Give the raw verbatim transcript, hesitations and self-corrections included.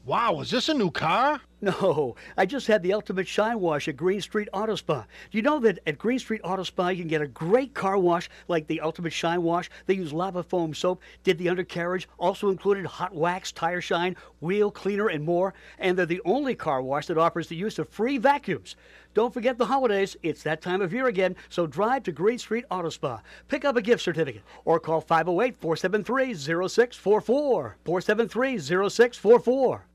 Wow, is this a new car? No, I just had the ultimate shine wash at Green Street Auto Spa. Do you know that at Green Street Auto Spa you can get a great car wash like the ultimate shine wash? They use lava foam soap, did the undercarriage, also included hot wax, tire shine, wheel cleaner, and more. And they're the only car wash that offers the use of free vacuums. Don't forget the holidays. It's that time of year again, so drive to Green Street Auto Spa. Pick up a gift certificate or call five oh eight, four seven three, oh six four four. four seven three, oh six four four.